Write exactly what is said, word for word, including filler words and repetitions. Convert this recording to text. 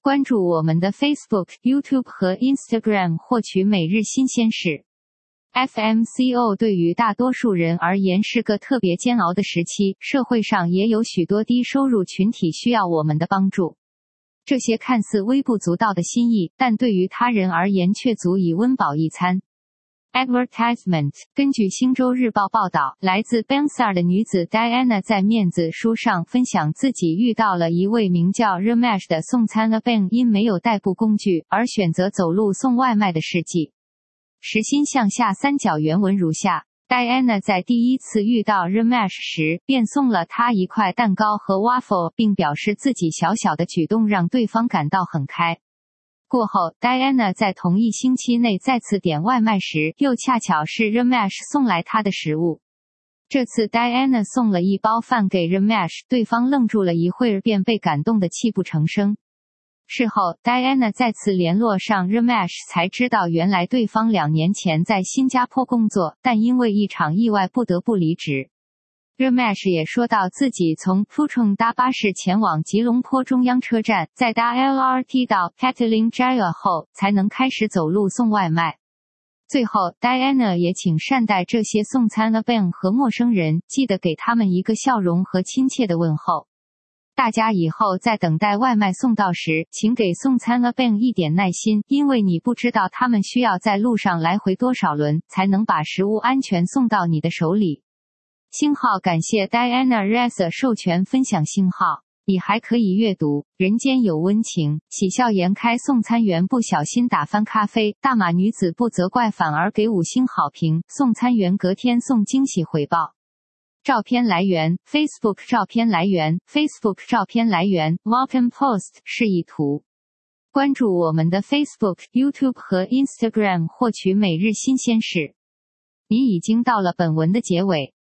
关注我们的 Facebook、YouTube 和 Instagram 获取每日新鲜事。F M C O 对于大多数人而言是个特别煎熬的时期，社会上也有许多低收入群体需要我们的帮助。这些看似微不足道的心意，但对于他人而言却足以温饱一餐。Advertisement 根据星洲日报报道，来自 Bansar 的女子 Diana 在面子书上分享自己遇到了一位名叫 Ramesh 的送餐阿 Ben 因没有代步工具而选择走路送外卖的事迹。时薪向下三角原文如下。Diana 在第一次遇到 Ramesh 时，便送了他一块蛋糕和 waffle， 并表示自己小小的举动让对方感到很开。过后 ，Diana 在同一星期内再次点外卖时，又恰巧是 Ramesh 送来他的食物。这次 Diana 送了一包饭给 Ramesh， 对方愣住了一会儿便被感动得泣不成声。事后 ，Diana 再次联络上 Ramesh， 才知道原来对方两年前在新加坡工作，但因为一场意外不得不离职。Ramesh 也说到自己从 Puchong 搭巴士前往吉隆坡中央车站，再搭 L R T 到 Petaling Jaya 后，才能开始走路送外卖。最后 ，Diana 也请善待这些送餐阿 Ben 和陌生人，记得给他们一个笑容和亲切的问候。大家以后在等待外卖送到时，请给送餐阿 Ben 一点耐心，因为你不知道他们需要在路上来回多少轮，才能把食物安全送到你的手里。星号感谢 Diana Reza 授权分享星号。你还可以阅读人间有温情，喜笑颜开，送餐员不小心打翻咖啡，大马女子不责怪反而给五星好评，送餐员隔天送惊喜回报。照片来源 Facebook 照片来源 Facebook 照片来源 Welcome Post 示意图。关注我们的 Facebook、YouTube 和 Instagram 获取每日新鲜事。你已经到了本文的结尾。